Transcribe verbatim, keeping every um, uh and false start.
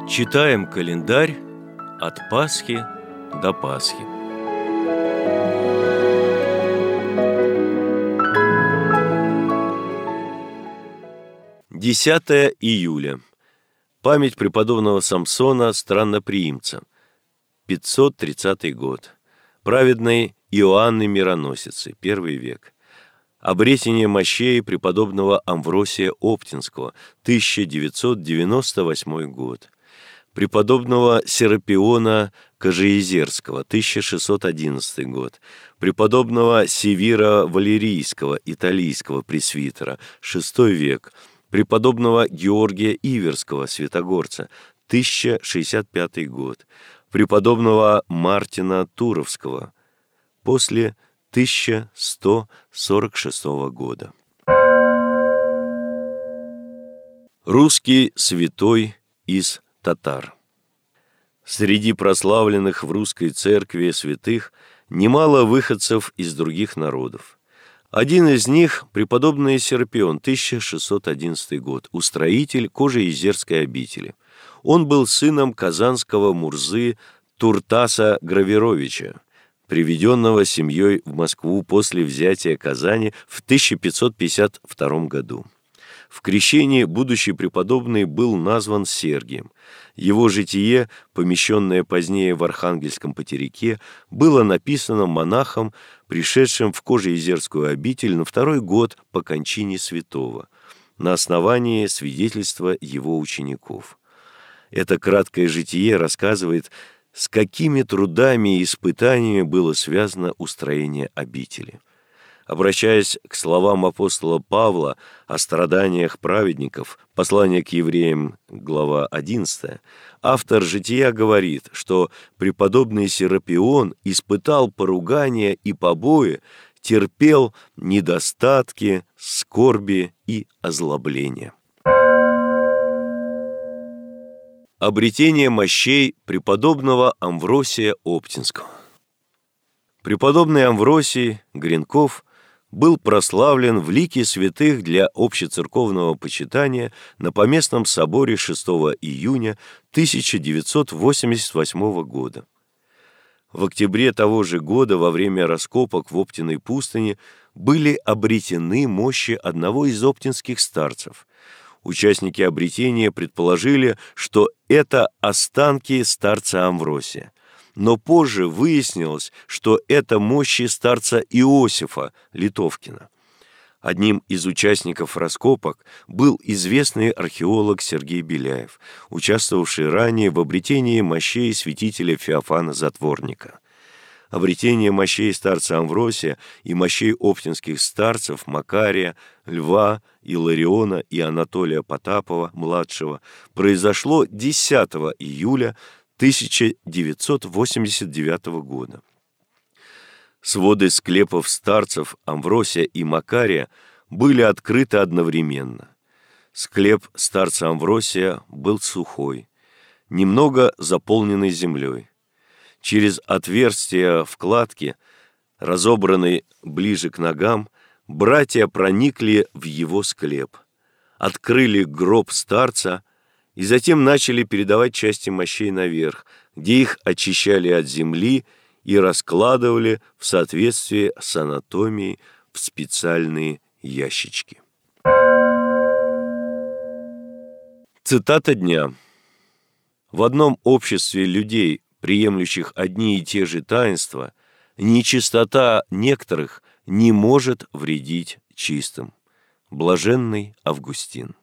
Читаем календарь от Пасхи до Пасхи. десятое июля. Память преподобного Самсона Странноприимца. пятьсот тридцатый год. Праведной Иоанны Мироносицы, первый век. Обретение мощей преподобного Амвросия Оптинского, тысяча девятьсот девяносто восьмой год. Преподобного Серапиона Кожеезерского, тысяча шестьсот одиннадцатый год. Преподобного Севира Валерийского, италийского пресвитера, шестой век. Преподобного Георгия Иверского, святогорца, тысяча шестьдесят пятый год. Преподобного Мартина Туровского, после тысяча сто сорок шестого года. Русский святой из татар. Среди прославленных в русской церкви святых немало выходцев из других народов. Один из них – преподобный Серапион, тысяча шестьсот одиннадцатый год, устроитель Кожеезерской обители. Он был сыном казанского мурзы Туртаса Гравировича, приведенного семьей в Москву после взятия Казани в тысяча пятьсот пятьдесят втором году. В крещении будущий преподобный был назван Сергием. Его житие, помещенное позднее в Архангельском Потерике, было написано монахом, пришедшим в Кожеезерскую обитель на второй год по кончине святого, на основании свидетельства его учеников. Это краткое житие рассказывает, с какими трудами и испытаниями было связано устроение обители. Обращаясь к словам апостола Павла о страданиях праведников, послание к евреям, глава одиннадцатая, автор «Жития» говорит, что преподобный Серапион испытал поругания и побои, терпел недостатки, скорби и озлобления. Обретение мощей преподобного Амвросия Оптинского. Преподобный Амвросий Гринков был прославлен в лике святых для общецерковного почитания на Поместном соборе шестого июня тысяча девятьсот восемьдесят восьмого года. В октябре того же года во время раскопок в Оптиной пустыне были обретены мощи одного из оптинских старцев. Участники обретения предположили, что это останки старца Амвросия. Но позже выяснилось, что это мощи старца Иосифа Литовкина. Одним из участников раскопок был известный археолог Сергей Беляев, участвовавший ранее в обретении мощей святителя Феофана Затворника. Обретение мощей старца Амвросия и мощей оптинских старцев Макария, Льва, Илариона и Анатолия Потапова-младшего произошло десятого июля тысяча девятьсот восемьдесят девятого года. Своды склепов старцев Амвросия и Макария были открыты одновременно. Склеп старца Амвросия был сухой, немного заполненный землей. Через отверстие вкладки, разобранной ближе к ногам, братья проникли в его склеп, открыли гроб старца и затем начали передавать части мощей наверх, где их очищали от земли и раскладывали в соответствии с анатомией в специальные ящички. Цитата дня. В одном обществе людей, приемлющих одни и те же таинства, нечистота некоторых не может вредить чистым. Блаженный Августин.